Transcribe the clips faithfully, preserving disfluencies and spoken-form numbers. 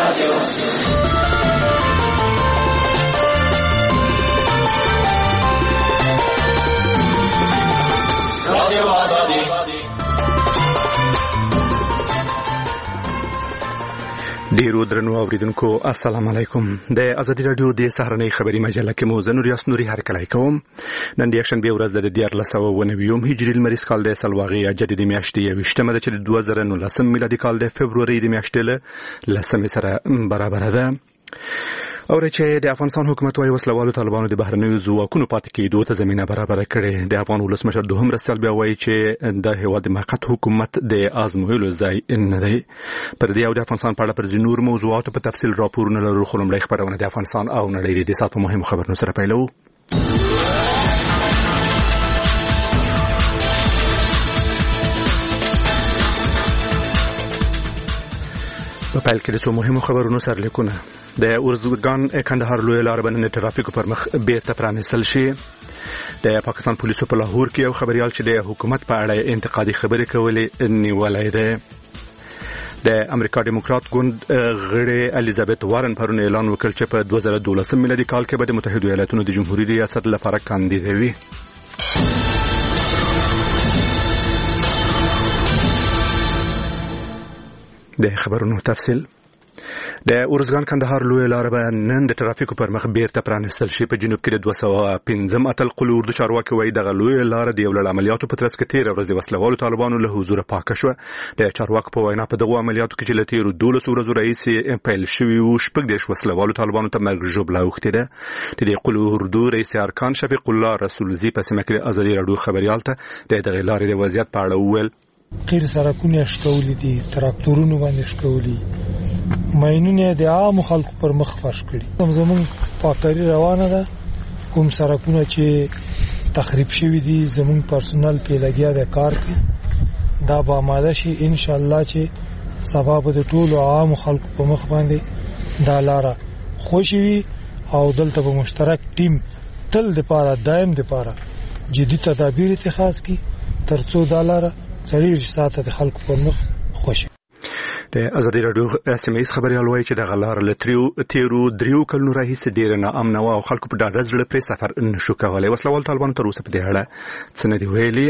ډیرو درنو اوریدونکو السلام علیکم. د ازادي رادیو د سهارنۍ خبري مجله کې مو زنور یاسنوري هرکلی کوم. نن د شنبه ورځ د دیارلس سوه و نوي هجري لمریز کال د سلواغي جدي میاشتې یویشتمه ده چې د دوه زره نولسم میلادي کال د فبروري د میاشتې له لسمې سره برابر ده. او چې د افغانستان حکومت وايي وسلوالو طالبانو د بهرنیو ځواکونو پاتې کېدو ته زمينه برابر کړې. د افغان ولسمشر دوهم مرستیال بیا وايي چې د هیواد موقت حکومت د آزمویلو ځای نه دی. پر دې او د افغانستان په اړه پر ځینور موضوعاتو په تفصیل راپورونه لرو. خو لومړی خبرونه د افغانستان او نړۍ د سات په مهمو خبرونو سره پیلو. په پیل کې د څو مهمو خبرونو سرلیکونه. د ارزګان کندهار لوی لار باندې د ترافیکو پر مخ بیرته پرانیستل شي. د پاکستان پولیسو په لاهور کې یو خبريال چې د حکومت په اړه انتقادي خبرې کولې نیولای دی. د امریکا ډیموکرات ګوند غړي الیزابت وارن پرون اعلان وکړ چې په دوه زره دولس میلادي کال کې به د متحده ایالاتونو د جمهوریت ریاست لپاره کاندید وي. د خبرونو تفصیل. د ارزګان کندهار لوی لار به نن د ترافیکو پر مخ بیرته پرانیستل شي. په جنوب کې د دوه سوه پنځم اتل قلو اردو چارواکي وایي دغه لوی لار د یو لړ عملیاتو په ترڅ کې تېره ورځ د وسلوالو طالبانو له حضوره پاکه شوه. د چارواکو په وینا په دغو عملیاتو کې چې له تېرو دولسو ورځو راهیسې پیل شوي وو شپږ دېرش وسلوالو طالبانو ته مرګ ژوبله اوښتې ده. د دې قلو اردو رئیس ارکان شفیق الله رسولزي په سیمه کې ازادي راډیو خبريال ته د دغې لارې د وضعیت په اړه وویل. قیر سرکونه شکولې دي، تراکتورونه باندې شکولې، ماینونه د عام خلکو پر مخ فرش کړي. زمون پاکری روانه ده. کوم سرکونه چې تخریب شوي دي زمون پرسونل په لګیا د کار کوي دا به آماده شي ان شاء الله چې سبب د ټولو عام خلکو په مخ باندې دا لاره خوشي وي او دلته به مشترک ټیم تل د پاره دائم د پاره جدي تدابیر اتخاذ کی ترڅو دا لاره څلور ساعته د خلکو په مخ خوشي. د ازادي راډیو سیمه‌یز خبريال وايي چې د غلار لتریو تیرو دریو کلونو راهیسې ډیر نه امن او خلکو په ډاډه زړه پرې سفر نشو کولای. وسلوال طالبان تر اوسه په دې اړه څه نه دی ویلي.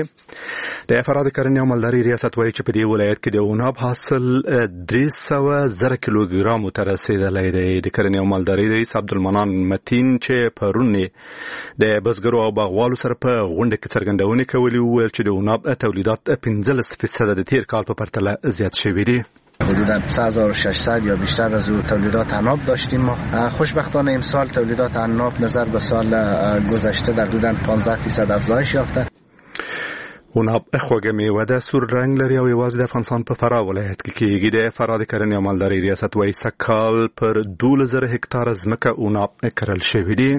د فراد کرنې او مالداري ریاست وايي چې په دې ولایت کې د عناب حاصل درې سوه زره کیلوګرام ته رسیدلی دی. د کرنې او مالداري رئیس عبدالمنان متین چې پرون د بزګرو او باغوالو سره په غونډه کې څرګندونې کولې وویل چې د عناب تولیدات پنځلس فیصد د تیر کال په پرتله زیات شوي دي. حدوداً سه هزار و ششصد یا بیشتر از تولیدات عناب داشتیم ما. خوشبختانه امسال تولیدات عناب نظر به سال گذشته در حدوداً پانزده فیصد افزایش یافته. عناب خوږه میوه ده، سور رنگ لري او یوازې د افغانستان په فراه ولایت کې کېږي. د فراه د کرنې او مالدارۍ ریاست وايي سږ پر دولس زره هکتاره ځمکه عناب کرل شوي دي.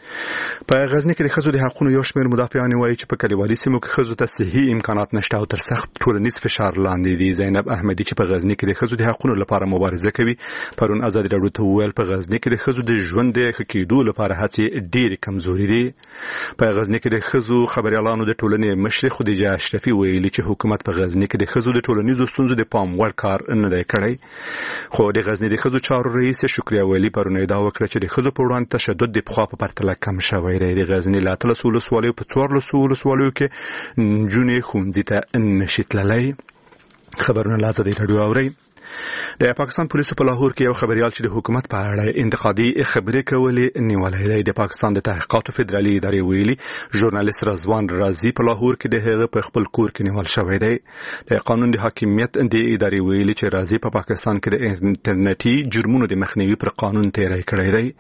په غزنی کې د ښځو د حقوقو یو شمېر مدافعان وایي چې په کلیوالي سیمو کې ښځو ته صحي امکانات نشته او تر سخت ټولنیز فشار لاندې دي. زینب احمدي چې په غزنی کې د ښځو د حقوقو لپاره مبارزه کوي پرون ازادي راډیو ته وویل په غزنی کې د ښځو د ژوند د ښه کېدو لپاره هڅې ډېرې کمزوري دي. په غزنی کې د ښځو خبريالانو د ټولنې مشرې خدیجه اشرفي ویلي چې حکومت په غزنی کې د ښځو د ټولنیزو ستونزو د پام وړ کار نه دی کړی. خو د غزنی د ښځو چارو رئیس شکریا ولی پرون ادعا وکړه چې د ښځو په وړاندې تشدد د پخوا په پرتله کم شوی دی. د غزنی له اتلسو ولسوالیو په څوارلسو ولسوالیو کې نجونې ښوونځي ته نشي تللی. خبرونه له ازادي راډیو اورئ. د پاکستان پولیسو په لاهور کې یو خبريال چې د حکومت په اړه انتقادي خبرې کولې نیولای دی. د پاکستان د تحقیقاتو فدرالي ادارې ویلي ژورنالیست رضوان رازي په لاهور کې د هغه په خپل کور کې نیول شوی دی. د قانون د حاکمیت د ادارې ویلي چې رازي په پاکستان کې د انټرنیټي جرمونو د مخنیوي پر قانون تیری کړی دی.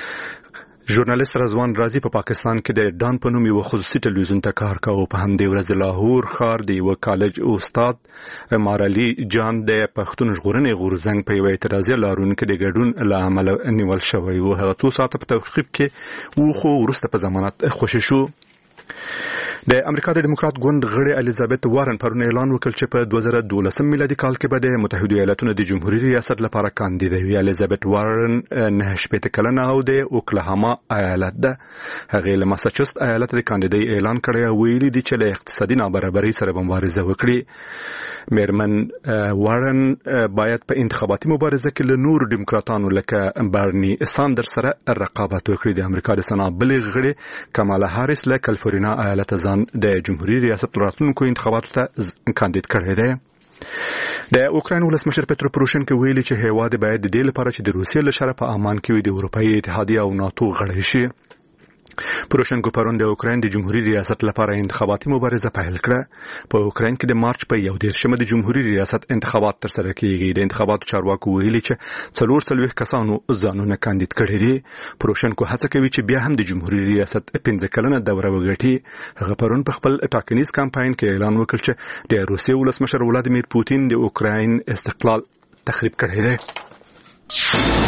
ژورنالیست رضوان رازي په پاکستان کې د ډان په نوم یو خصوصي ټلویزیون ته کار کاوه. په همدې ورځ د لاهور ښار د یو کالج استاد مارالي جان د پښتون ژغورنې غورځنګ په یو اعتراضي لارونکو د ګډون له امله نیول شوی و. هغه څو ساعته په توقیف کې و خو وروسته په ضمانت خوشی شو. د امریکا د دیموکرات ګوند غړي الیزابت وارن پرون اعلان وکړ چې په دوه زره دولس میلادي کال کې به د متحده ایالاتونو د جمهوریت ریاست لپاره کاندیدوي. الیزابت وارن نه شپږ کلنه او د اوکلاهاما ایالت ده. هغه له ماساچوست ایالت د کاندیدۍ اعلان کړی او ویلي دي چې له اقتصادي نابرابرۍ سره مبارزه وکړي. میرمن وارن باید په انتخاباتي مبارزه کې له نور دیموکراتانو لکه برني ساندرز سره رقابت وکړي. د امریکا د سنا بلې غړي کمالا هاریس له کالیفورنیا ایالت ځان د جمهوریت ریاست راتلونکو انتخاباتو ته کاندید کړی دی. د اوکراین ولسمشر پترو پروشنکو ویلي چې هیواد باید د دې لپاره چې د روسیې له شره په امان کې وي د اروپایي اتحادیه او ناتو غړی شي. پروشنکو پرون د اوکراین د جمهوریت ریاست لپاره انتخاباتي مبارزه پیل کړه. په اوکراین کې د مارچ په یو دیرشمه د جمهوریت ریاست انتخابات ترسره کیږي. د انتخاباتو چارواکو ویلي چې څلور څلوېښت کسانو ځانونه کاندید کړي دي. پروشنکو هڅه کوي چې بیا هم د جمهوریت ریاست پنځه کلنه دوره وګټي. هغه پرون په خپل ټاکنیز کمپاین کې اعلان وکړ چې د روسیې ولسمشر ولادیمیر پوتین د اوکراین استقلال تخریب کړی دی.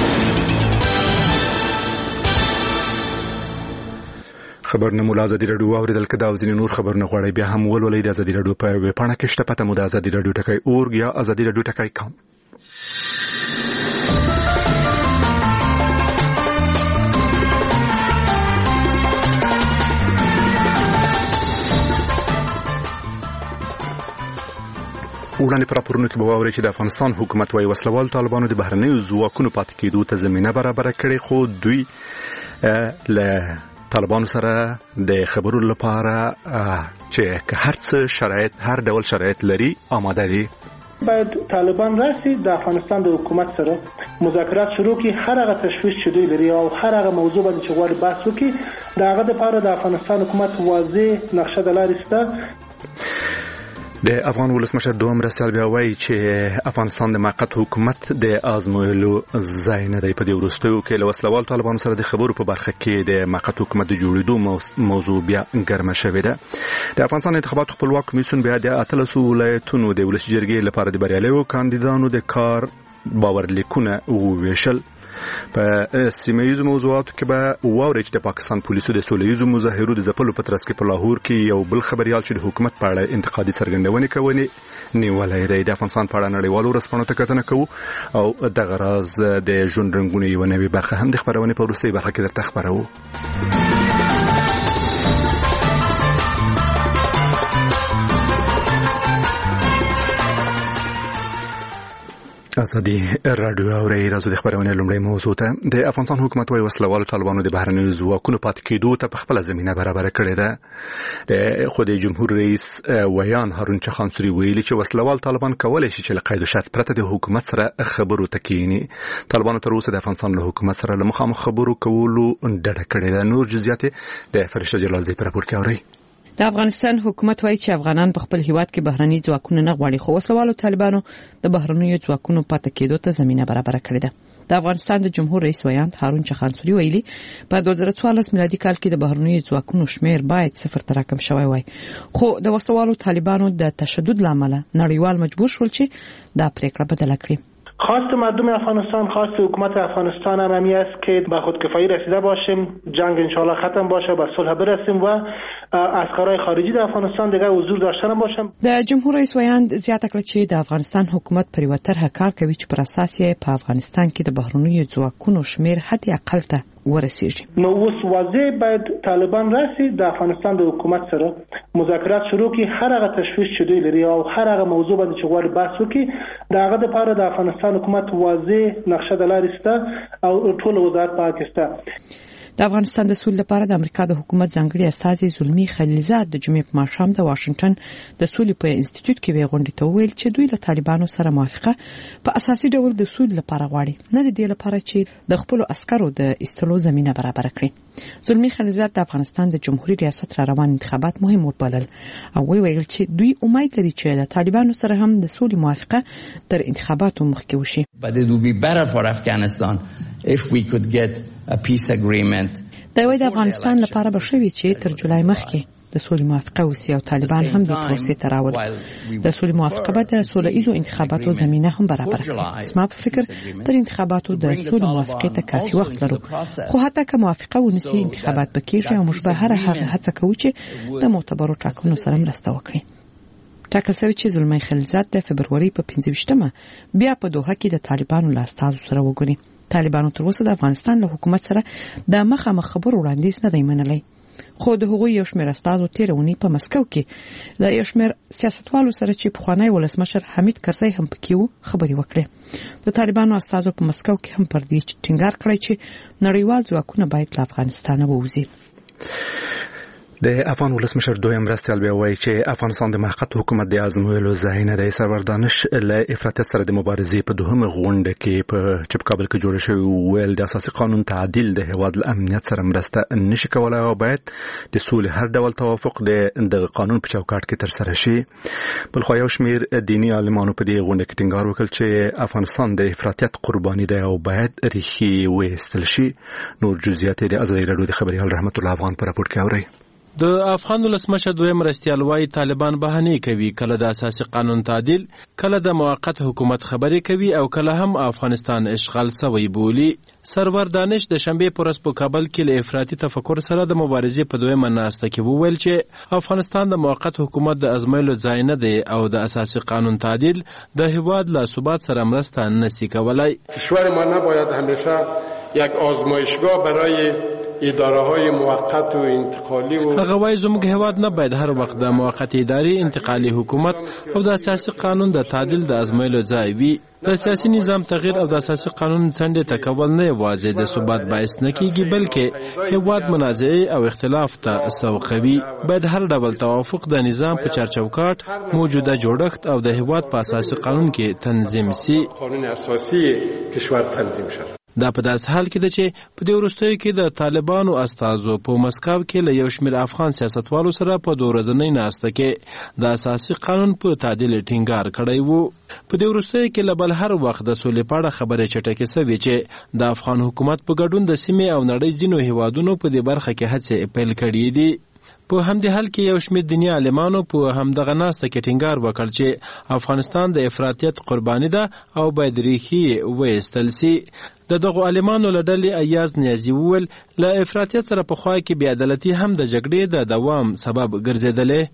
خبرونه مو ازادي رادیو اوریدل کدا او ځینې نور خبرونه غواړي بیا هم ولولئ د ازادي رادیو په ویب پاڼه کې شته پته مو د ازادي رادیو ټکی اورګ یا ازادي رادیو ټکی کام. وړاندې پر راپورونو کې به واورئ چې د افغانستان حکومت وايي وسلوال طالبانو د بهرنیو ځواکونو پاتې کېدو ته زمینه برابره کړې خو دوی له طالبانو سره د خبرو لپاره چې هر څه شرایط هر ډول شرایط لري آماده دي. باید طالبان راسي د افغانستان د حکومت سره مذاکرات شروع کړي. هر هغه تشویش چې دوی لري او هر هغه موضوع باندې چې غواړي بحث وکړي د هغه لپاره د افغانستان حکومت واضح نقشه د لارې شته. د افغان ولسمشر دوهم مرستیال بیا وایي چې افغانستان د موقت حکومت د آزمویلو ځای نه دی. په دې وروستیو کې له وسلوال طالبانو سره د خبرو په برخه کې د موقت حکومت د جوړېدو موضوع بیا ګرمه شوې ده. د افغانستان انتخاباتو خپلواک کمیسیون بیا د اتلسو ولایتونو د ولسي جرګې لپاره د بریالیو کاندیدانو د کار باورلیکونه وویشل. په سیمه‌ییزو موضوعاتو کې به واورئ چې د پاکستان پولیسو د سوله‌ییزو مظاهرو د ځپلو په ترڅ کې په لاهور کې یو بل خبريال چې د حکومت په اړه انتقادي څرګندونې کوي نیولای دی. د افغانستان په اړه نړیوالو رسنیو ته کتنه کوو او د غراز د ژوند رنگونه یو نوې برخه هم د خبرونه په وروستۍ برخه کې درته خبرو. ازادي رادیو اوري راځو د خبرونه لومړی موضوع ته. د افغانستان حکومت وايي وسلوال طالبانو د بهرنیو ځواکونو پاتې کېدو ته په خپل زمينه برابر کړې ده. د خو د جمهور رئیس ویان هارون چخانسوري ویلي چې وسلوال طالبان کولای شي چې له قید او شرط پرته د حکومت سره خبرو ته کېني. طالبانو تر اوسه د افغانستان له حکومت سره له مخامخ خبرو کولو ډډه کړې ده. نور جزئیات د فرشته جلال زی په راپور کې اوري. د افغانستان حکومت وايي چې افغانان په خپل هیواد کې بهرني ځواکونه نه غواړي خو وسلوالو طالبانو د بهرنیو ځواکونو پاتې کېدو ته زمينه برابر کړې ده. د افغانستان د جمهور رئیس ویاند هارون چخانسوري ویلي په دوه زره څوارلس میلادي کال کې د بهرنیو ځواکونو شمیر باید صفر ته راکم شوی وای خو د وسلوالو طالبانو د تشدد لامل نړیوال مجبور شول چې دا پریکړه بدله کړي. خواست مردم افغانستان، خواست حکومت افغانستان هم همی است که به خودکفایی رسیده باشیم، جنگ انشالله ختم باشه، به صلح برسیم و عسکرای خارجی در افغانستان دیگه حضور داشته نباشن. د جمهور رئیس ویاند زیاته کړه چې د افغانستان حکومت پر یو طرحه کار کوي چې پر اساس یې په افغانستان کې د بهرنیو ځواکونو شمیر حد اقل ته ورسیږي. نو اوس واضح باید طالبان راسي د افغانستان د حکومت سره مذاکرات شروع کړي. هر هغه تشویش چې دوی لري او هر هغه موضوع باندې چې غواړي بحث وکړي د هغه لپاره د افغانستان حکومت واضح نقشه د لارې شته او ټول وزارت پاک شته. د افغانستان د سولې لپاره د امریکا د حکومت ځانګړي استازي زلمی خلیلزاد د جمعې په ماښام د واشنگټن د سولې په انسټیټیوټ کې وی غونډې ته ویل چې دوی له طالبانو سره موافقه په اساسي ډول د سولې لپاره غواړي نه د دې لپاره چې د خپل عسکرو د استلو زمينه برابر کړي. زلمی خلیلزاد د افغانستان د جمهوریت ریاست را روان انتخابات مهم وبلل او وی ویل چې دوی امید لري چې د طالبانو سره هم د سولې موافقه تر انتخاباتو مخکې وشي. But it would be better for Afghanistan if we could get a peace agreement. دا وایي د افغانستان لپاره به شوي چې تر جولای مخکې د سولې موافقه وسی او طالبان هم د پروسې ته راوړي. د سولې موافقه به د سوله ایزو انتخاباتو زمينه هم برابر کړي. زما په فکر تر انتخاباتو د سولې موافقه ته کافي وخت لرو، خو حتی که موافقه ونسی انتخابات بکیږي او موږ به هر هغه هڅه کوو چې د معتبرو ټاکنو سره مرسته وکړي. ټاکل شوی چې زلمی خلیلزاد د فبروري په پنځه ویشتمه بیا په دوحه کې د طالبانو له استازو سره وګوري. طالبانو تر اوسه د افغانستان له حکومت سره د مخامخ خبرو وړاندیز نه دی منلی، خو د هغوی یو شمېر استازو تېره اونۍ په مسکو کې له یو شمېر سیاستوالو سره چې پخوانی ولسمشر حمید کرزی هم پکې و خبرې وکړې. د طالبانو استازو په مسکو کې هم پر دې ټینګار کړی چې نړیوال ځواکونه باید له افغانستانه ووځي. د افغان ولسمشر دویم مرستیال بیا وایي چې افغانستان د موقت حکومت د ازمویلو ځای نه دی. سرور دانش له افراطیت سره د مبارزې په دوهمه غونډه کې په چې په کابل کې جوړ شوی ویل د اساسي قانون تعدیل د هیواد له امنیت سره مرسته نشي کولای او باید د سولې هر ډول توافق د قانون په چوکاټ کې ترسره شي. بلخو یو شمېر دینی عالمانو په دې غونډه کې ټینګار وکړ چې افغانستان د افراطیت قرباني دی او باید ریښې وایستل شي. نور جزئیات د ازادي راډیو د خبريال رحمت الله افغان پر راپور کې اوري. د افغان ولسمشر دویم مرستیال وايي طالبان بهانه کوي، کله د اساسي قانون تعدیل، کله د موقت حکومت خبرې کوي او کله هم افغانستان اشغال سوی بولی. سرور دانش د شنبه پرس په کابل کې له افراطي تفکر سره د مبارزې په دویمه ناسته کې وویل چې افغانستان د موقت حکومت د ازمایلو ځای نه دی او د اساسي قانون تعدیل د هیواد له ثبات سره مرسته نشي کولای. کشور ما نباید همیشه یک آزمایشگاه برای اداره‌های موقت و انتقالی و هغه وايي زموږ هیواد نه باید هر وخت د موقت اداري انتقالي حکومت او د اساسي قانون د تعدیل د ازمایلو ځای وي. د سیاسي نظام تغییر او د اساسي قانون څنډې ته کول نه یوازې د ثبات باعث نه کیږي بلکې هیواد منازعه او اختلاف ته سوقوي. باید هر ډول توافق د نظام په چارچوکاټ موجوده جوړښت او د هیواد په اساسي قانون کې تنظیم سي. قانون اساسي کشور تنظیم شي. دا په داس حال کې ده چې په دې وروستیو کې د طالبانو استازو په مسکو کې له یو شمېر افغان سیاستوالو سره په دوه ورځنۍ ناسته کې د اساسي قانون په تعدیل ټینګار کړی وو. په دې وروستیو کې له بل هر وخت د سولې په اړه خبرې چټکې سوي چې د افغان حکومت په ګډون د سیمې او نړۍ ځینو هیوادونو په دې برخه کې هڅې پیل کړې دي. په همدې حال کې یو شمېر دیني عالمانو په همدغه ناسته کې ټینګار وکړ چې افغانستان د افراطیت قرباني ده او باید ریښې وایستل سي. د دغو عالمانو له ډلې ایاز نیازي وویل له افراطیت سره پخوا کې بې عدالتي هم د جګړې د دوام سبب ګرځېدلې.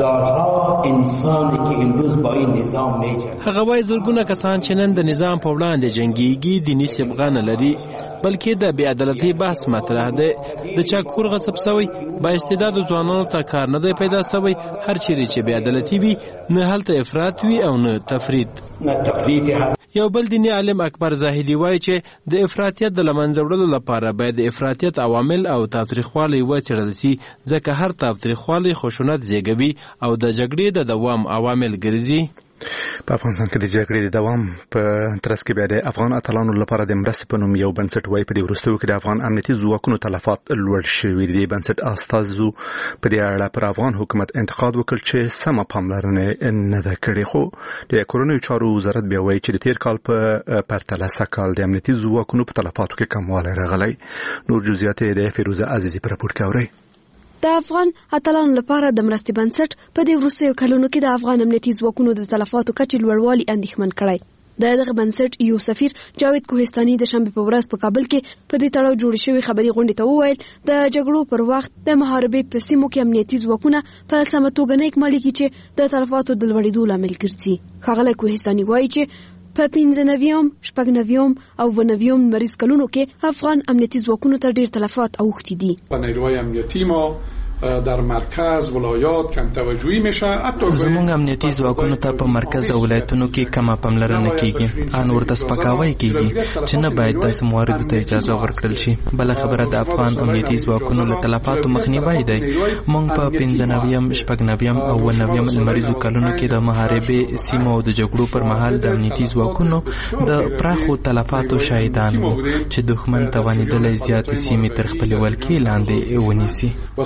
هغه وایي زرګونه کسان چې نن د نظام په وړاندې جنګېږي دیني صبغه نه لري بلکې د بې عدالتۍ بحث مطرح دی. د چا کور غصب سوی، با استعدادو ځوانانو ته کار نه دی پیدا سوی. هر چیرې چې بې عدالتي وي نه هلته افراط وي او نه تفرید. یو بل دیني عالم اکبر زاهدي وایي چې د افراطیت د له منځه وړلو لپاره باید د افراطیت عوامل او تاوتریخوالی وڅېړل سي، ځکه هر تاوتریخوالی خشونت زیږوي او د جګړې د دوام عوامل ګرځي. په افغانستان کې د جګړې د دوام په ترڅ کې بیا د افغان اتلانو لپاره د مرستې په نوم یو بنسټ وایي په دې وروستیو کې د افغان امنیتي ځواکونو تلفات لوړ شوي دي. د بنسټ استازو په دې اړه پر افغان حکومت انتقاد وکړ چې سمه پاملرنه نه ده کړې، خو د کورنیو چارو وزارت بیا وایي چې د تیر کال په پرتله سږ د امنیتي ځواکونو په تلفاتو کې کموالی راغلی. نور جزئیات د فیروزه عزیزي په راپور کې اورئ. د افغان اتلانو لپاره د مرستې بنسټ په دې وروستیو کلونو کې د افغان امنیتي ځواکونو د تلفاتو کچې لوړوالي اندېښمن کړی. د دغه بنسټ یو سفیر جاوید کوهستاني د شنبه په ورځ په کابل کې په دې تړاو جوړ شوی خبري غونډې ته وویل د جګړو پر وخت د محاربې په سیمو کې امنیتي ځواکونه په سمه توګه نه اکمالي کړي چې د تلفاتو د لوړېدو لامل ګرځي. ښاغلی کوهستاني وایي چې په پنځه نویم، شپږ نویم او اووه نویم لمریز کلونو کې افغان امنیتي ځواکونو ته ډېر تلفات اوښتي دي. نیروهای امنیتي ما در مرکز ولایات کم توجهی میشه. زموږ امنیتي ځواکونو ته په مرکز او ولایتونو کې کمه پاملرنه کیږي. ان ورته سپکاوی کیږي چې نه باید داسې مواردو ته اجازه ورکړل شي. بل خبره د افغان امنیتي ځواکونو له تلفاتو مخنیوی دی. موږ په پنځه نویم، شپږ نویم او اووه نویم لمریزو کلونو کې د محاربې سیمو او د جګړو پر مهال د امنیتي ځواکونو د پراخو تلفاتو شاهدان وو چې دښمن توانېدلی زیاتې سیمې تر خپلې ولکې لاندې ونیسي.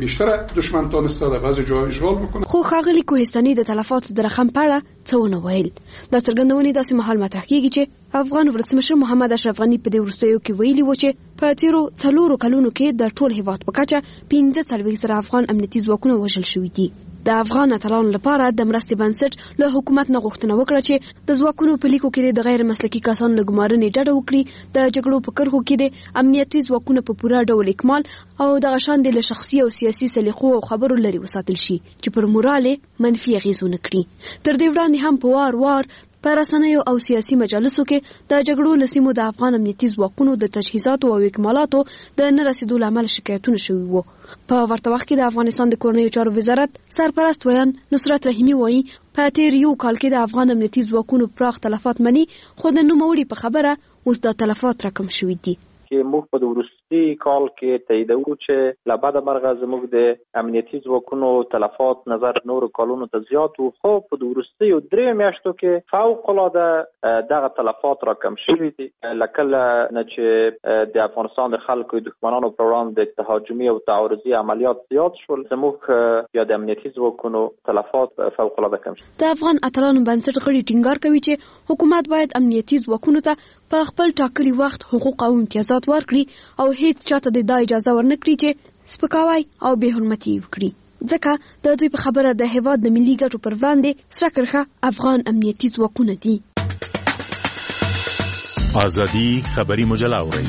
بیشتر دشمن تونسته در بعضی جاهای اشغال بکنه. خو ښاغلي کوهستاني د تلفاتو د رقم په اړه څه ونه ویل. دا څرګندونې داسې مهال مطرح کیږي چې افغان ولسمشر محمد اشرف غني په دې وروستیو کې ویلي و چې په تیرو څلورو کلونو کې د ټول هیواد په کچه پنځه څلوېښت زره افغان امنیتي ځواکونه وژل شوي دي. د افغان اتلانو لپاره د مرستې بنسټ له حکومت نه غوښتنه وکړه چې د ځواکونو په لیکو کې د غیر مسلکي کسانو له ګمارنې ډډه وکړي، د جګړو په کرښو کې د امنیتي ځواکونو په پوره ډول اکمال او دغه شان د له شخصي او سیاسي سلیقو او خبرو لري وساتل شي چې پر مورال منفي اغېز ونه کړي. تر دې وړاندې هم په وار وار په رسنیو او سیاسي مجالسو کې د جګړو له سیمو د افغان امنیتي ځواکونو د تجهیزاتو او اکمالاتو د نه رسیدو له امله شکایتونه شوي وو. په ورته وخت کې د افغانستان د کورنیو چارو وزارت سرپرست ویان نصرت رحیمي وایي په تیر یو کال کې د افغان امنیتي ځواکونو پراخ تلفات مني، خو د نوموړي په خبره اوس د تلفات رقم شوي دي. چې موږ په وروستي کال کې تاییدوو چې له بده مرغه زموږ د امنیتي ځواکونو تلفات نظر نورو کالونو ته زیات وو، خو په وروستیو دریو میاشتو کې فوق العاده دغه تلفات راکم شوي دي. لکله نه چې د افغانستان د خلکو دښمنانو پر وړاندې تهاجمي او تعارضي عملیات زیات شول، زموږ یا د امنیتي ځواکونو تلفات فوق العاده کم شول. د افغان اتلانو بنسټ غړي ټینګار کوي چې حکومت باید امنیتي ځواکونو ته په خپل ټاکلي وخت حقوق او امتیازات ورکړي او هیڅ چاته د دا اجازه ورنکړي چې سپکاوی او بې حرمتي وکړي، ځکه د دوی په خبره د هیواد د ملي ګټو پر وړاندې سره کرښه افغان امنیتي ځواکونه دي. ازادي خبري مجله اورئ.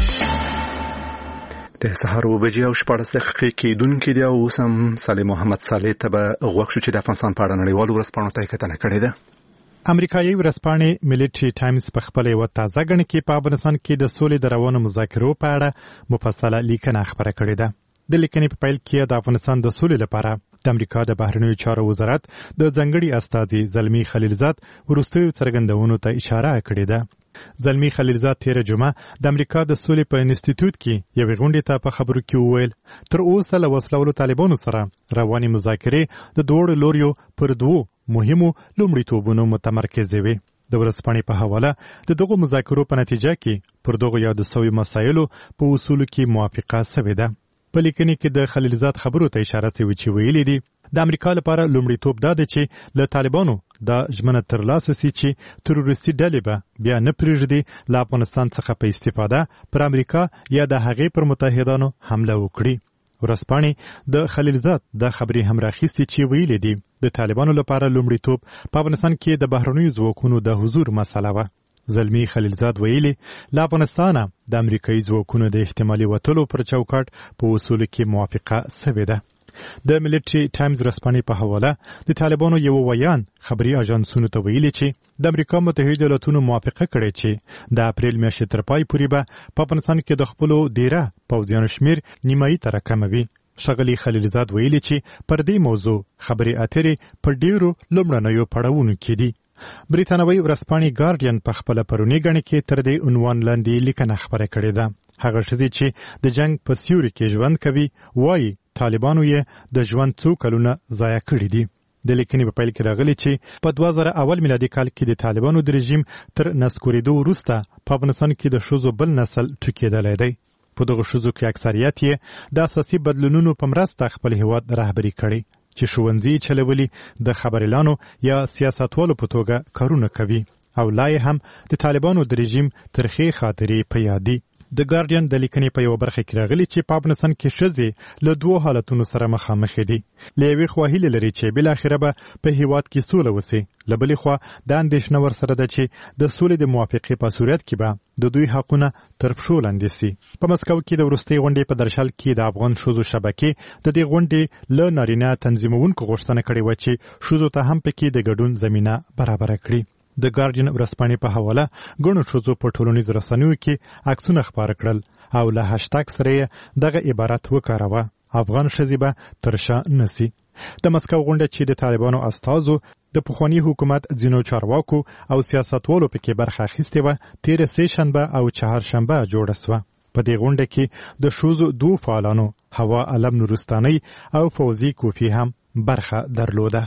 د سهار و بجې او شپاړس دقیقې کېدونکې دي او اوس هم صالح محمد صالح ته به غوږ شو چې د افغانستان په اړه نړیوالو ورځپاڼو ته یې کتنه کړې ده. امریکایي ورځپاڼې ملټري ټایمز په خپل یو تازه غڼه کې په افغانستان کې د سولې د روانو مذاکرو په اړه مفصله لیکنه خبره کړې ده. د لیکنې په پیل کې د افغانستان د سولې لپاره د امریکا د بهرنیو چارو وزارت د ځنګړي استازي زلمی خلیلزاد وروستیو څرګندونو ته اشاره کړې ده. زلمی خلیلزاد تیر جمعه د امریکا د سولې په انسټیټیوټ کې یوې غونډې ته په خبرو کې وویل تر اوسه له وسلوالو طالبانو سره رواني مذاکرې د دوړو لوریو پر دوو مهمو لومړیتوبونو متمرکز وي. د ورځپاڼې په حواله د دغو مذاکرو په نتیجه کې پر دغو یادو شویو مسایلو په اصولو کې موافقه شوې ده. په لیکنې کې د خلیلزاد خبرو ته اشاره شوې چې ویلي دي د امریکا لپاره لومړیتوب دا دی چې له طالبانو دا ژمنه ترلاسه سي چې تروریستي ډلې به بیا نه پرېږدي له افغانستان څخه په استفاده پر امریکا یا د هغې پر متحدانو حمله وکړي. ورځپاڼې د خلیلزاد د خبرې هم راخیستې چې ویلي دي د طالبانو لپاره لومړیتوب په افغانستان کې د بهرنیو ځواکونو د حضور مسله وه. زلمی خلیلزاد ویلي له افغانستانه د امریکایي ځواکونو د احتمالي وتلو پر چوکاټ په اصولو کې موافقه شوې ده. د ملټري ټایمز ورځپاڼې په حواله د طالبانو یو ویان خبري اژانسونو ته ویلي چې د امریکا متحده ایالاتونو موافقه کړې چې د اپریل میاشتې تر پای پورې به په افغانستان کې د خپلو ډیره پوځیانو شمیر نیمایي ته راکموي. ښاغلي خلیلزاد ویلي چې پر دې موضوع خبرې اترې په ډیرو لومړنیو پړاوونو کې دي. بریتانوي ورځپاڼې ګارډین په خپله پرونی غڼې کې تر دې عنوان لاندې لیکنه خبره کړې ده. هغه ښځې چې د جنگ په سیوري کې ژوند کوي وایي طالبانو یې د ژوند څو کلونه ضایع کړي دي. د لیکنې په پیل کې راغلي چې په دوه زره اول میلادي کال کې د طالبانو د رژیم تر نسکورېدو وروسته په افغانستان کې د ښځو بل نسل ټوکېدلی دی. په دغه ښځو کې اکثریت یې د اساسي بدلونونو په مرسته خپل هیواد رهبري کړی چې ښوونځي چلولي د خبریالانو یا سیاستوالو په توګه کارونه کوي او لا یې هم د طالبانو د رژیم ترخې خاطرې په یاد دي. د ګارډین د لیکنې په یو برخه کې راغلي چې په افغانستان کې ښځې له دوو حالتونو سره مخامخ دي. له یوې خوا هیله لري چې بالاخره به په هیواد کې سوله وسي، له بلې خوا دا اندېښنه ورسره ده چې د سولې د موافقې په صورت کې به د دوی حقونه تر پښو لاندې سي. په مسکو کې د وروستۍ غونډې په درشل کې د افغان ښځو شبکې د دې غونډې له نارینه تنظیمونکو غوښتنه کړې وه چې ښځو ته هم پکې د ګډون زمینه برابره کړي. د ګارډین ورځپاڼې په حواله ګڼو ښځو په ټولنیزو رسنیو کې عکسونه خپاره کړل او له هشتاګ سره یې دغه عبارت وکاروه: افغان ښځې به تر شا نسی. د مسکو غونډه چې د طالبانو استازو د پخواني حکومت ځینو چارواکو او سیاستوالو پکې برخه اخیستې وه تېره سې شنبه او چهارشنبه جوړه سوه. په دې غونډه کې د ښځو دوو فعالانو هوا علم نورستانۍ او فوزي کوفي هم برخه درلوده.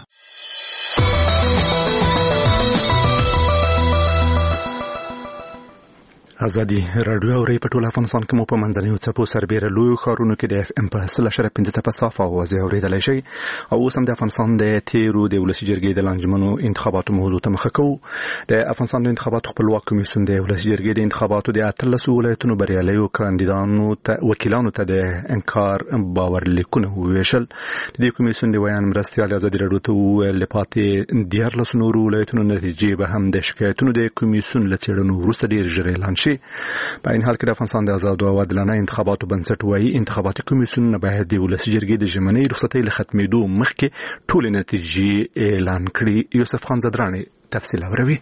ازادي رادیو او ری په ټول افغانستان کې مو په منځنیو څپو سربېره لوی ښارونو کې د اف ام په سل اشاره پنځه څپه صاف اواز اورېدلی شي او اوس هم د افغانستان د تیرو د ولسي جرګې د لانجمنو انتخاباتو موضوع ته مخه کوو. د افغانستان د انتخاباتو خپلواک کمیسیون د ولسي جرګې د انتخاباتو د اتلسو ولایتونو بریالیو کاندیدانو ته وکیلانو ته د انکار باور لیکونه وویشل. د دې کمیسیون د ویان مرستیال ازادي رادیو ته وویل پاتې دیارلس نورو ولایتونو نتیجې به هم د شکایتونو د کمیسیون له څېړنو وروسته ډېر ژر اعلان شي. په این حال کې د افغانستان د آزادو او عادلانه انتخاباتو بنسټ وايي انتخاباتي کمیسیونونه باید د ولسي جرګې د ژمنۍ رخصتۍ له ختمېدو مخکې ټولې نتیجې اعلان کړي. یوسف خان زدرانی تفصیل اوري.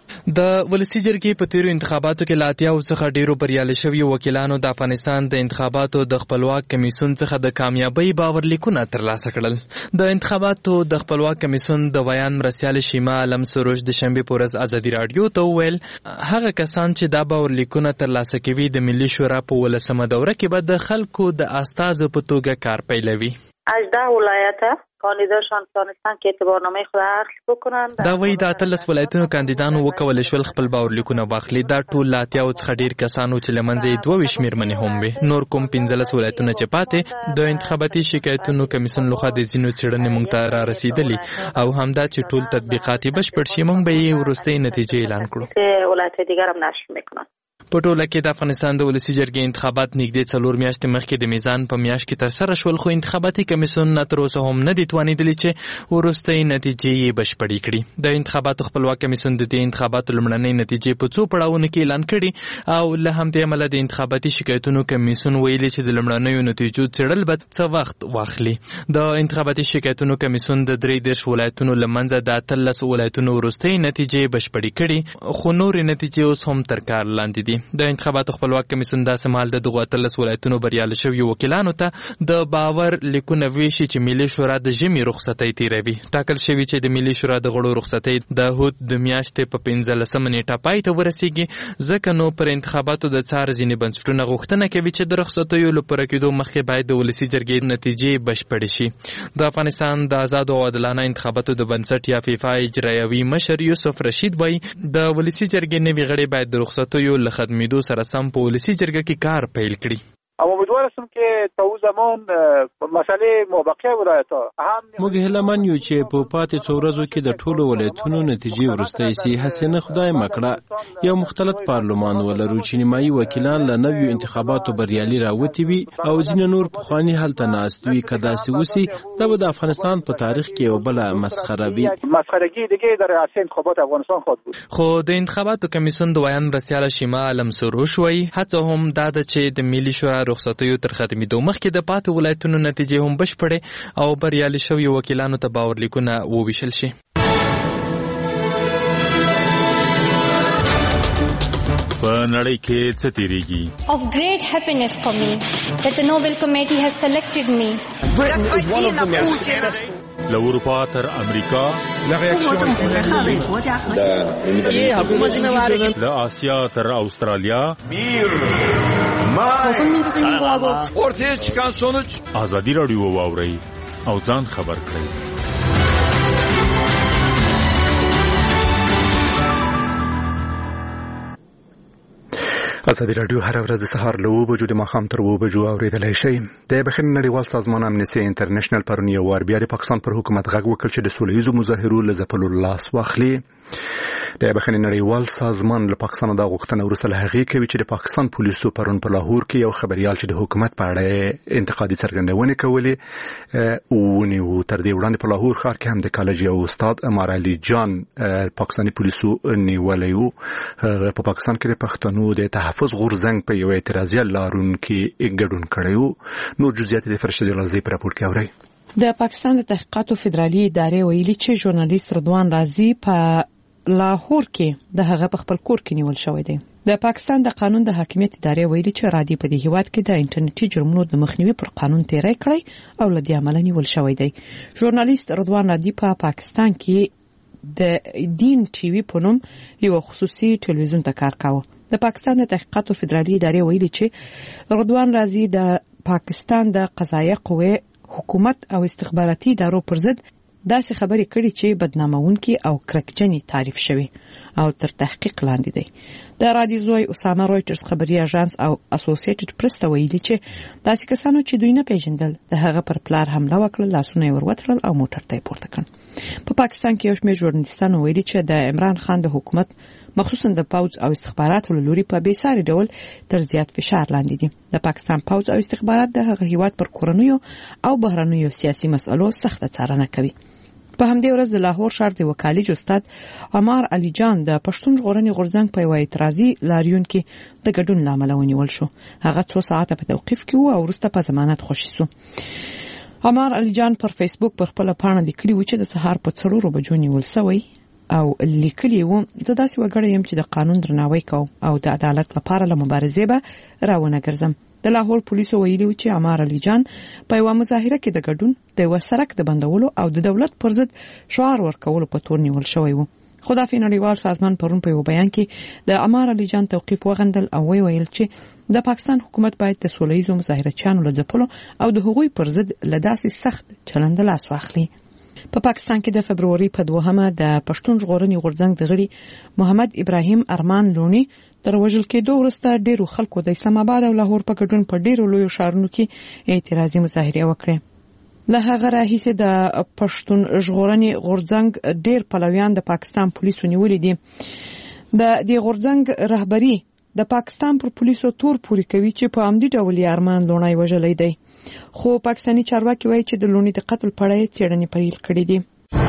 د ولسي جرګې په تیرو انتخاباتو کې لاتیاو څخه ډیرو بریالي شوي وکیلانو د افغانستان د انتخاباتو د خپلواک کمیسیون څخه د کامیابی باور لیکونه ترلاسه کړل. د انتخاباتو د خپلواک کمیسیون د ویان مرستیال شیما علم سروش د شنبه په ورځ ازادي رادیو ته وویل هغه کسان چې دا باور لیکونه ترلاسه کوي د ملي شورا په ولسمه دوره کې به د خلکو د استازو په توګه کار پیلوي. هجده ولایت کاندیداشان تانستن که اعتبارنامه خود اخذ بکنند. دا وایي د اتلس ولایتونو کاندیدانو وکولی شول خپل باورلیکونه واخلي. دا ټول له اتیاو څخه ډېر کسانو چې له منځه یې دوه ویشت مېرمنې هم وې. نور کوم پنځلس ولایتونه چې پاتې د انتخاباتي شکایتونو کمیسیون لخوا د ځینو څېړنې موږ ته را رسېدلي او همدا چې ټول تطبیقات یې بشپړ شي موږ به یې وروستۍ نتیجې اعلان کړو. ولایت دیگر هم نشر میکنن. په ټوله کې د افغانستان د ولسي جرګې انتخابات نږدې څلور میاشتې مخکې د میزان په میاشت کې ترسره شول خو انتخاباتي کمیسیون تر اوسه هم نه دي توانېدلي چې وروستۍ نتیجې یې بشپړې کړي. د انتخاباتو خپلواک کمیسیون د دې انتخاباتو لومړنۍ نتیجې په څو پړاوونو کې اعلان کړي او له همدې امله د انتخاباتي شکایتونو کمیسیون ویلي چې د لومړنیو نتیجو څېړل به څه وخت واخلي. د انتخاباتي شکایتونو کمیسیون د درې دېرش ولایتونو له منځه د اتلس ولایتونو وروستۍ نتیجې بشپړې کړي خو نورې نتیجې اوس هم تر کار لاندې دي. د انتخاباتو خپلواک کمیسیون داسې مهال د دغو اتلس ولایتونو بریالي شویو وکیلانو ته د باور لیکونه ویشي چې ملي شورا د ژمي رخصتۍ تیروي. ټاکل شوي چې د ملي شورا د غړو رخصتۍ د هود د میاشتې په پنځلسمه نیټه پای ته ورسیږي ځکه نو پر انتخاباتو د څار ځینې بنسټونه غوښتنه کوي چې د رخصتیو له پوره کېدو مخکې باید د ولسي جرګې نتیجې بشپړې شي. د افغانستان د آزادو او عادلانه انتخاباتو د بنسټ یا فیفا اجرایوي مشر یوسف رشید وایي د ولسي جرګې نوي غړي باید د رخصتیو له ختمېدو سره سم په ولسي جرګه کې کار پیل کړي. امیدوار هستم که تا او زمان مسئله مابقی ولایت‌ها هم موږ هیلهمن یو چې په پاتې څو ورځو کې د ټولو ولایتونو نتیجې وروستۍ سي. هسې نه خدای مکړه یو مختلط پارلمان ولرو چې نیمایي وکیلان له نویو انتخاباتو بریالي راوتي وي او ځینې نور پخواني هلته ناست وي. که داسې وسي دا به د افغانستان په تاریخ کې یو بله مسخره وي. مسخرگی دیگه در ریاست انتخابات افغانستان خواهد بود. خو د انتخاباتو کمیسیون د ویان مرستیال شیما علم سروش وایي هڅه هم دا ده چې د ملي شورا رخصتیو تر ختمېدو مخکې د پاتې ولایتونو نتیجې هم بشپړې او بریالي شویو وکیلانو ته باورلیکونه وویشل شي. په نړۍ کې څه تیریږي؟ Of great happiness for me that the Nobel Committee has selected me. له اروپا تر امریکا، له آسیا تر استرالیا، ortaya çıkan sonuç ازادي رادیو واورئ او ځان خبر کړئ. ازادي رادیو هر ورځ د سهار له اوه بجو د ماښام تر اوه بجو اورېدلی شئ. د بخښنې نړیوال سازمان امنیستي انټرنیشنل پرون یو وار بیا د پاکستان پر حکومت غږ وکړ چې د سوله ییزو مظاهرو له ځپلو لاس واخلي. د بخښنې نړیوال سازمان له پاکستان دا غوښتنه وروسته له هغې کوي چې د پاکستان پولیسو پرون په لاهور کې یو خبریال چې د حکومت په اړه انتقادي څرګندونې کولې ونیو. تر دې وړاندې په لاهور ښار کې هم د کالج یو استاد عمار علي جان پاکستاني پولیسو نیولی و. په پاکستان کې د پښتنو د تحفظ غورځنګ په یو اعتراضي لارون کې ګډون کړی و. نور جزئیات د فرشته جلالزی په راپور کې اورئ. د پاکستان د تحقیقاتو فدرالي ادارې ویلي چې ژورنالیست رضوان رازي په لاهور کې د هغه په خپل کور کې نیول شوی دی. د پاکستان د قانون د حاکمیت ادارې ویلي چې رادي په دې هیواد کې د انټرنیټي جرمونو د مخنیوي پر قانون تیری کړی او لدی عمل نیول شوی دی. ژورنالیست رضوان رادي په پا پاکستان کې د دین ټي وي په نوم یو خصوصي ټلویزیون ته کار کاوه. د پاکستان د تحقیقاتو فدرالي ادارې ویلي چې رضوان رازي د پاکستان د قضایه قوې حکومت او استخباراتي ادارو پر ضد داسې خبرې کړي چې بدنامونکي او کرکجنې تعریف شوي او تر تحقیق لاندې دي. د رادیو زوی اسامه رویټرز خبري اژانس او اسوسییټډ پریس ته ویلي چې داسې کسانو چې دوی نه پیژندل د هغه پر پلار حمله وکړه، لاسونه یې وروتړل او موټر ته یې پورته کړ. په پاکستان کې یو شمېر ژورنالیستانو ویلي چې د عمران خان د حکومت مخصوصا د پوځ او استخباراتو له لوري په بېساري ډول تر زیات فشار لاندې دي. د پاکستان پوځ او استخبارات د هغه هیواد پر کورنیو او بهرنیو سیاسي مسألو سخته څارنه کوي. په همدې ورځ د لاهور ښار د وکالج استاد عمار علي جان د پښتون ژغورنې غورځنګ په یو اعتراضي لاریون کې د ګډون لامل ونیول شو. هغه څو ساعته په توقیف کې و او وروسته په ضمانت خوشي شو. عمار علي جان پر فیسبوک پر خپل پاڼه لیکلي و چې د سهار په څلورو بجو نیول شوی او لیکلي و زه داسې وګړی یم چې د قانون درناوی کوم او د عدالت لپاره له مبارزې به راونه ګرځم. د لاهور پولیسو ویلي و چې عمار علي جان په یوه مظاهره کې د ګډون د یوه سړک د بندولو او د دولت پر ضد شعار ورکولو په تور نیول شوی و. خو دافع نړیوال سازمان پرون په یو بیان کې د عمار علي جان توقیف وغندل او وی ویل چې د پاکستان حکومت باید د سوله ییزو مظاهرچیانو له ځپلو او د هغوی پر ضد له داسې سخت چلند لاس واخلي. په پا پاکستان کې د فبروري په دوهمه د پښتون ژغورنې غورځنګ د غړي محمد ابراهیم ارمان لونی تر وژل کېدو وروسته ډیرو خلکو د اسلام آباد او لاهور په ګډون په ډیرو لویو ښارونو کې اعتراضي مظاهرې وکړې. له هغه راهیسې د پښتون ژغورنې غورځنګ ډیر پلویان د پاکستان پولیسو نیولي دي. د دې غورځنګ رهبري د پاکستان پر پولیسو تور پوري کوي چې په عمدي ډول یې ارمان لونی وژلی دی. خو پاکستاني چارواکي وایي چې د لونی د قتل په اړه یې څېړنې پیل کړې دي.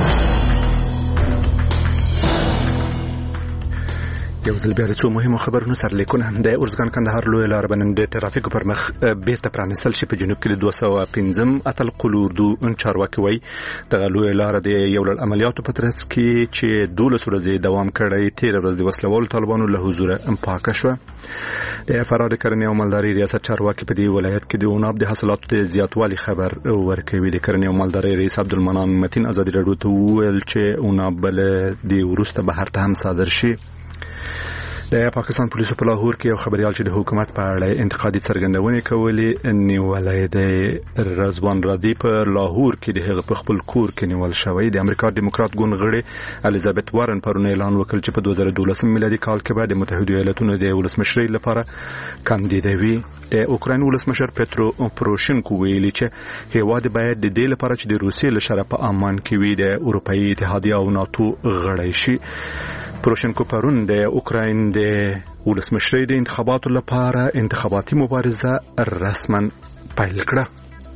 یو ځل بیا د څو مهمو خبرونو سرلیکونه. د ارزګان کندهار لویه لاره به نن د ترافیکو پر مخ بیرته پرانیستل شي. په جنوب کې د دوه سوه پنځم اتل قلوردو چارواکي وایي دغه لویه لاره د یو لړ عملیاتو په ترڅ کې چې دولس ورځې دوام کړی تېره ورځ د وسلوالو طالبانو له حضوره پاکه شوه. د فرار کرنې او مالدارۍ ریاست چارواکي په دې ولایت کې د عناب د حاصلاتو د زیاتوالي خبر ورکوي. د کرنې او مالدارۍ رئیس عبدالمنان متین ازادي راډیو ته وویل چې عناب به له دې وروسته بهر ته هم صادر شي. د پاکستان پولیسو په لاهور کې یو خبريال چې د حکومت په اړه انتقادي څرګندونې کولې نیولای دی. رضوان رادی په لاهور کې د هغه په خپل کور کې نیول شوی. د امریکا دیموکرات ګوند غړي الیزابت وارن پرون اعلان وکړ چې په دوه زره دولس میلادي کال کې به د متحده ایالاتونو د ولسمشرۍ لپاره کاندیدوي. د اوکراین ولسمشر پترو پروشینکو ویلي چې هیواد باید د دې لپاره چې د روسیې له شره په امان کې وي د اروپאי اتحادیه او ناتو غړی شي. پروشینکو پرون د اوکراین د ولسمشرۍ د انتخاباتو لپاره انتخاباتي مبارزه رسما پیل کړه.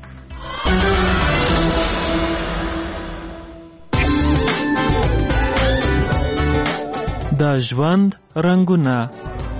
د ژوند رنگونه.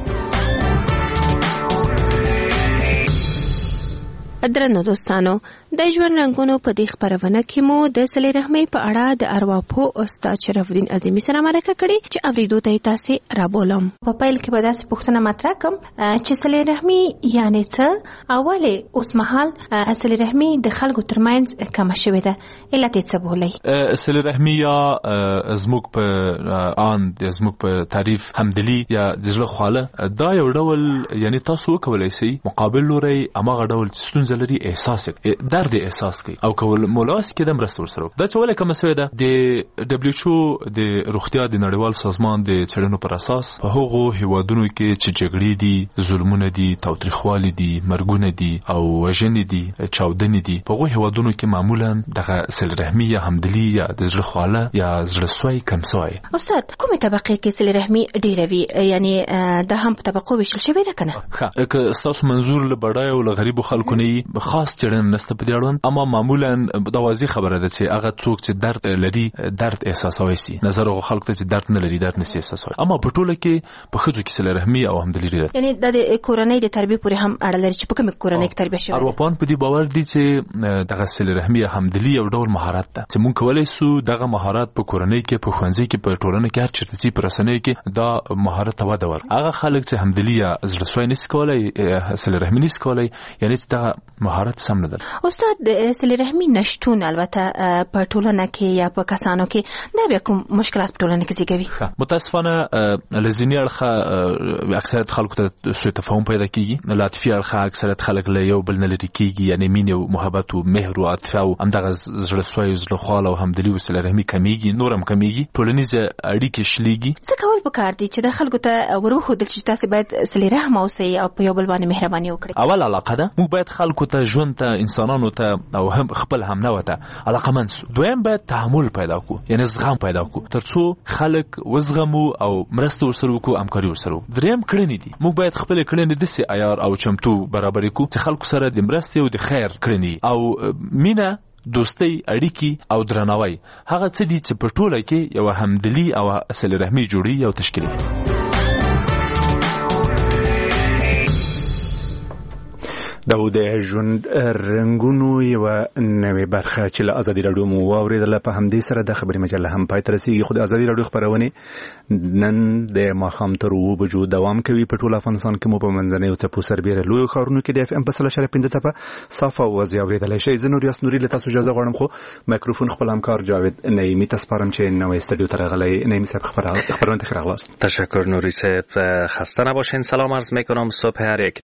درنو دوستانو، د ژوند رنگونو په دې خبرونه کې مو د صله رحمي په اړه د ارواپو استاد شرف الدین عظیمی سره مرکه کړې چې اوریدو ته تاسو را بولم. په پیل کې به تاسو پوښتنه مطرح کوم چې صله رحمي یعنی څه؟ اوله اوس مهال صله رحمي د خلکو ترمنځ کم شوې ده. علت یې څه بولي؟ صله رحمي یا زموږ په ان د زموږ په تعریف همدلی یا د زړه خواله دا یو ډول یعنی تاسو کولای شئ مقابل لوري امغه ډول ستونزه لري احساس درد احساس کوي او کول مولاس کې د مرستو سره دا څه ولې کوم څه ده. د دبليو ایچ او د روغتیا د نړیوال سازمان د څېړنو پر اساس په هغو هیوادونو کې چې جګړې دي، ظلمونه دي، تاوتریخوالي دي، مرګونه دي او وژنې دي، چاودنې دي، په هغو هیوادونو کې معمولا دغه صله رحمي یا همدلی یا د زړه خواله یا زړه سوی کم سوی. استاد کومه طبقه کې صله رحمي ډیره وي؟ یعنی د هم په طبقو ویشل شوی ده کنه؟ ښه که تاسو منظور له بډای او له غریبو خلکو نه خاص چړن نسته په دې اړوند، اما معمولا دا واضح خبره ده چې هغه څوک چې درد لري درد احساسوي سي نظر او خلک ته چې درد نه لري درد نه احساسوي. اما په ټوله کې په خځو کې صله رحمي او همدلی لري. یعنی د کورنۍ د تربیه پورې هم اړه لري چې په کومه کورنۍ کې تربیه شوی. ارواپان په دې باور دي چې دغه صله رحمي همدلی یو ډول مهارت ده چې مونږ کولای شو دغه مهارت په کورنۍ کې، په ښوونځي کې، په ټولنه کې هر چیرته چې پر رسنۍ کې دا مهارت ته وده ورکړي. هغه خلک چې همدلی یا زړه سوی نس کولای صله رحمي نس کولای، یعنی چې دا مهارت سم نه ده. استاد د صله رحمي نشټون البته په ټولنه کې یا په کسانو کې دا بیا کوم مشکلات په ټولنه کې زیږوي؟ متاسفانه لزینی اړخه اکثریت خلکو ته سوء تفاهم پیدا کیږي، لطفي اړخه اکثریت خلک له یو بل نه لري کیږي، یعنی مینه او محبت او مهر او عاطفه او همدغه زړه سوی زړه خواله او همدلی او صله رحمي کمیږي، نورم کمیږي، ټولنیز اړیکې شلېږي. څه کول پکار دي چې د خلکو ته وروښودل چې تاسو باید صله رحم اوسئ او په یو بل باندې مهرباني وکړئ؟ اول علاقه ده، موږ باید خلکو ته ژوند ته انسانانو ته او هم خپل هم نه وته علاقمند سو. دویم باید تحمل پیدا کو، یعنی زغم پیدا کو ترڅو خلک وزغمو او مرسته ورسره وکړو، همکاري ورسره وکړو. دریم کړنې دي، موږ باید خپل کړنې د سي عیار او چمتو برابر کړو چې خلکو سره د مرستې او د خیر کړنې او مینه، دوستي، اړیکی او درناوی هغه څه دي چې په ټوله کې یو همدلی او صله رحمي جوړي او تشکیل دي. دا د ژوند رنګونو یو نوې برخه چې له ازادي راډیو مو واوریدله. په همدې سره د خبري مجله هم پای ته رسیږي، خو د ازادي راډیو خبرونه نن د ماښام تر اوه بجو دوام کوي. په ټول افغانستان کې مو په منځنۍ او څپو سربېره لویو ښارونو کې د اف ام په سل اشاریه پنځه ټپه صافه اوازې اورېدلی شئ. زه نور یاسنوري له تاسو اجازه غواړم، خو مایکروفون خپل همکار جاوید نعیمي ته سپارم چې نوې استودیو ته راغلی. نعیمي صاحب خبرونه ته ښه راغلاست. تشکر نوری صاحب، خسته نباشین. سلام عرض میکنم. صبح هر یک